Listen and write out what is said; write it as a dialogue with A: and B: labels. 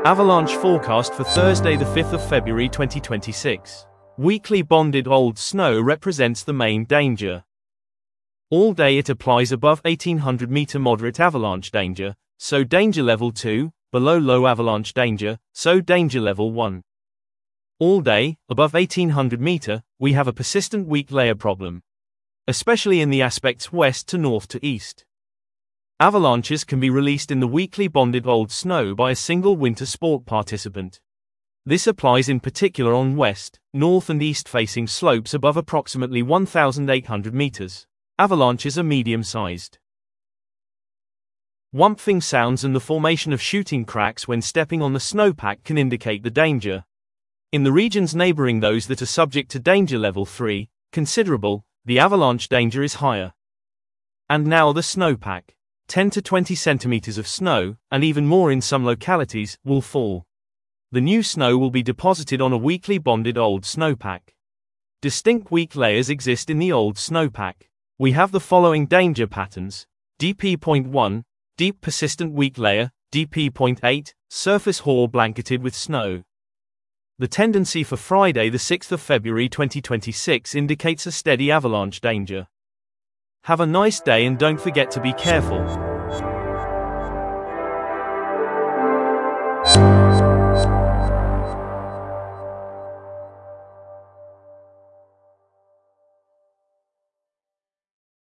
A: Avalanche forecast for Thursday the 5th of February 2026. Weakly bonded old snow represents the main danger. All day it applies above 1800 meter moderate avalanche danger, so danger level 2, below low avalanche danger, so danger level 1. All day, above 1800 meter, we have a persistent weak layer problem, especially in the aspects west to north to east. Avalanches can be released in the weakly bonded old snow by a single winter sport participant. This applies in particular on west, north and east facing slopes above approximately 1,800 meters. Avalanches are medium-sized. Whumping sounds and the formation of shooting cracks when stepping on the snowpack can indicate the danger. In the regions neighboring those that are subject to danger level 3, considerable, the avalanche danger is higher. And now the snowpack. 10 to 20 centimeters of snow, and even more in some localities, will fall. The new snow will be deposited on a weakly bonded old snowpack. Distinct weak layers exist in the old snowpack. We have the following danger patterns: DP.1, deep persistent weak layer; DP.8, surface hoar blanketed with snow. The tendency for Friday the 6th of February 2026 indicates a steady avalanche danger. Have a nice day and don't forget to be careful.